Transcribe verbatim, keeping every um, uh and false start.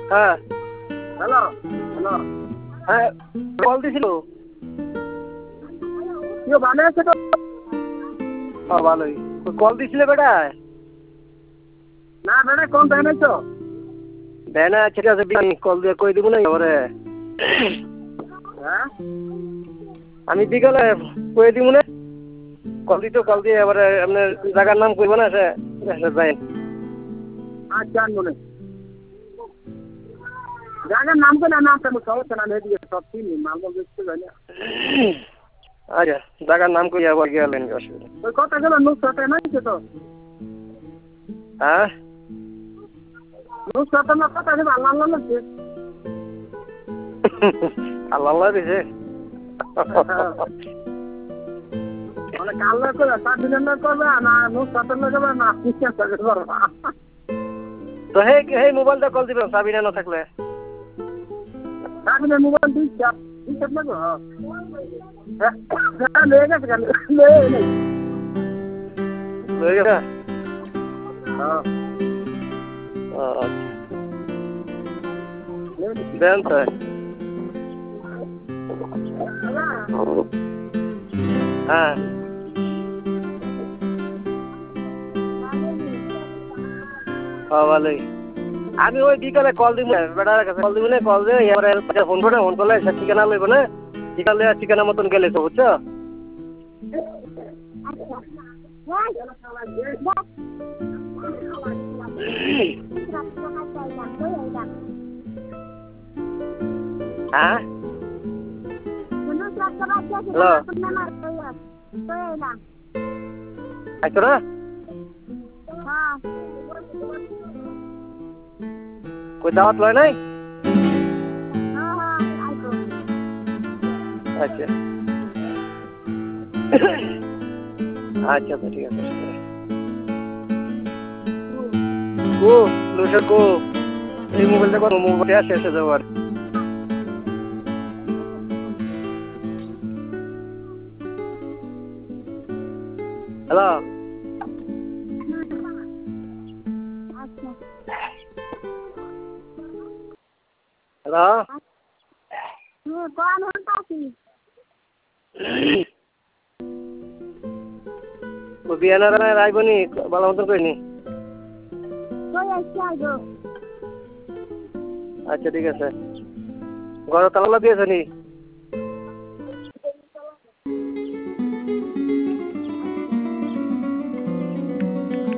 হ্যাঁ hello hello হ্যাঁ call দিছিল কি ভালো আছে তো হ্যাঁ ভালোই কল দিছিলে বেটা না বেটা কোন টাইমে তো দেয় না ঠিক আছে কল দিয়ে কই দিব না এবারে হ্যাঁ আমি বিকালে কই দিব না কল দিতে কল দিয়ে এবারে আপনার জায়গার নাম কইব না সে যাই আচ্ছা মনে জায়গার নাম তো না নাম তো সমস্যা না নেই দিয়ে সব চিনি মালদা দেখতে যাই না আচ্ছা জায়গার নাম কই আবার গেলেন অসুবিধা ওই কথা গেল নুসরাতে নাই তো হ্যাঁ নুসরাতে না কথা গেল আল্লাহ আল্লাহ লাগছে আল্লাহ আল্লাহ দিছে মানে কাল্লা করে সাবিনা না করবে না নুসরাতে না করবে না কিসের সাথে করবে তো হে হে মোবাইলটা কল দিবেন সাবিনা না থাকলে সাবিনা মোবাইল দিচ্ছে দিচ্ছে না গো হ্যাঁ লে গেছে কেন লে লে লয়ে গেছে হ্যাঁ দেন তো হ্যাঁ ভালোই আমি ওই বিকালে কল দিব বেটার কাছে কল দিব না কল দিয়ে এবারে ফোন করে ফোন করলে ঠিকানা লইব না ঠিকানা ঠিকানা মতন গেলে তো বুঝছো হ্যাঁ হ্যালো আইছো না কই দাওয়াত লয় নাই আচ্ছা আচ্ছা তো ঠিক আছে ও লুসা কো এই মোবাইলটা কত মোবাইলটা আছে এসে যাওয়ার হ্যালো হ্যালো कौन होता थी ও বিয়ানা রায় রাইবনি ভালো মতন কইনি कोई अच्छा जो আচ্ছা ঠিক আছে ঘরে তালা দিয়েছ নি